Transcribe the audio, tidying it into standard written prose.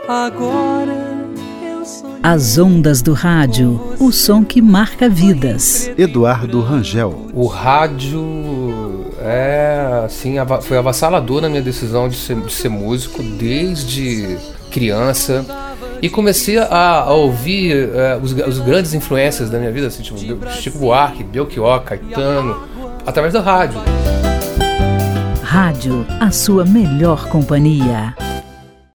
Agora eu sou. As ondas do rádio, o som que marca vidas. Eduardo Rangel. O rádio foi avassalador na minha decisão de ser músico desde criança. E comecei a ouvir os grandes influências da minha vida, assim, tipo Chico Buarque, Belchior, Caetano, através da rádio. Rádio, a sua melhor companhia.